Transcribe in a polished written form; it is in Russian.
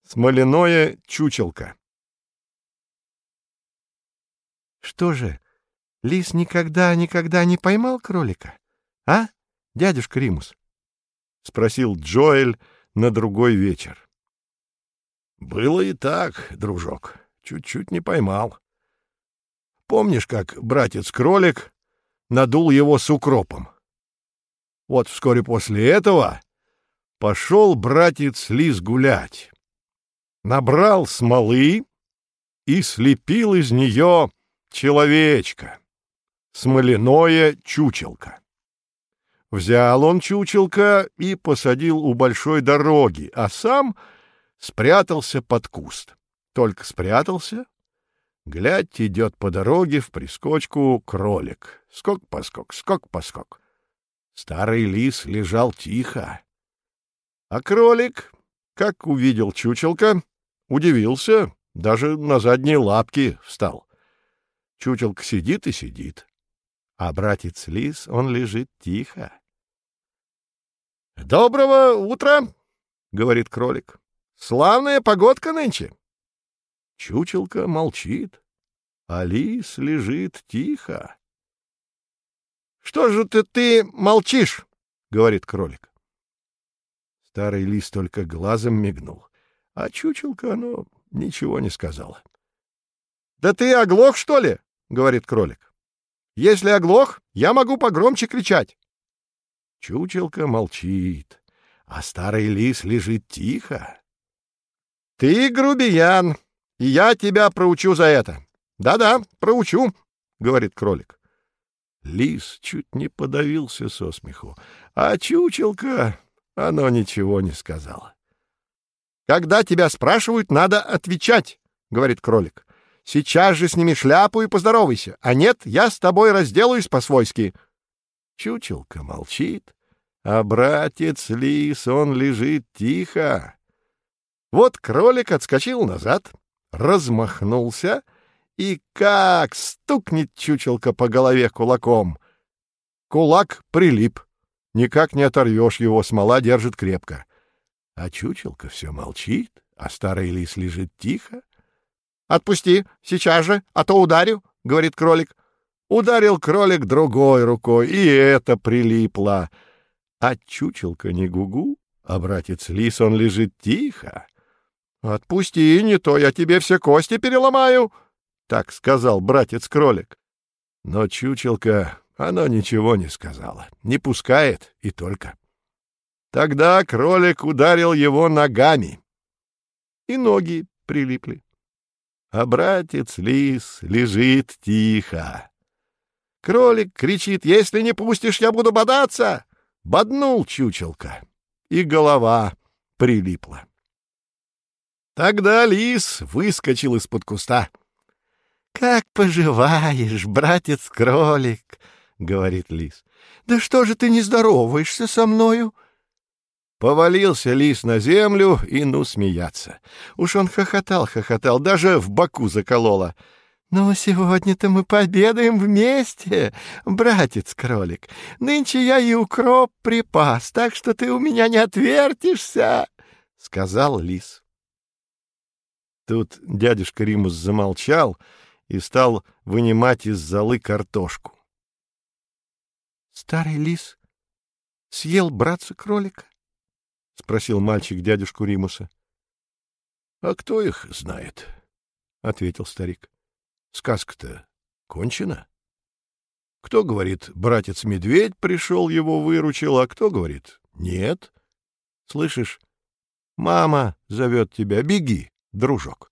Смоляное чучелко. Что же, лис никогда не поймал кролика? А, дядюшка Римус? — спросил Джоэль на другой вечер. — Было и так, дружок, чуть-чуть не поймал. Помнишь, как братец-кролик надул его с укропом? Вот вскоре после этого пошел братец-лис гулять. Набрал смолы и слепил из нее человечка, смоляное чучелко. Взял он чучелко и посадил у большой дороги, а сам спрятался под куст. Только спрятался, глядь, идет по дороге в прискочку кролик. Скок-поскок, скок-поскок. Старый лис лежал тихо. А кролик, как увидел чучелко, удивился, даже на задние лапки встал. Чучелко сидит и сидит, а братец-лис, он лежит тихо. — Доброго утра, — говорит кролик. — Славная погодка нынче. Чучелко молчит, а лис лежит тихо. — Что же ты молчишь? — говорит кролик. Старый лис только глазом мигнул, а чучелко оно ничего не сказала. — Да ты оглох, что ли? — говорит кролик. — Если оглох, я могу погромче кричать. Чучелко молчит, а старый лис лежит тихо. — Ты грубиян, и я тебя проучу за это. Да-да, проучу, — говорит кролик. Лис чуть не подавился со смеху, а чучелко, оно ничего не сказала. — Когда тебя спрашивают, надо отвечать, — говорит кролик. — Сейчас же сними шляпу и поздоровайся, а нет, я с тобой разделаюсь по-свойски. Чучелко молчит, а братец-лис, он лежит тихо. Вот кролик отскочил назад, размахнулся и как стукнет чучелко по голове кулаком. Кулак прилип, никак не оторвешь его, смола держит крепко. А чучелко все молчит, а старый лис лежит тихо. — Отпусти, сейчас же, а то ударю, — говорит кролик. Ударил кролик другой рукой, и это прилипло. А чучелко не гугу, а братец-лис, он лежит тихо. — Отпусти, не то я тебе все кости переломаю, — так сказал братец-кролик. Но чучелко, оно ничего не сказала, не пускает и только. Тогда кролик ударил его ногами, и ноги прилипли. А братец-лис лежит тихо. Кролик кричит: «Если не пустишь, я буду бодаться!» Боднул чучелко, и голова прилипла. Тогда лис выскочил из-под куста. — Как поживаешь, братец-кролик? — говорит лис. — Да что же ты не здороваешься со мною? Повалился лис на землю и смеяться. Уж он хохотал, даже в боку закололо. — Ну, сегодня-то мы пообедаем вместе, братец-кролик. Нынче я и укроп припас, так что ты у меня не отвертишься, — сказал лис. Тут дядюшка Римус замолчал и стал вынимать из золы картошку. — Старый лис съел братца-кролика? — спросил мальчик дядюшку Римуса. — А кто их знает? — ответил старик. — Сказка-то кончена. Кто говорит, братец-медведь пришел, его выручил, а кто говорит, нет. Слышишь, мама зовет тебя, беги, дружок.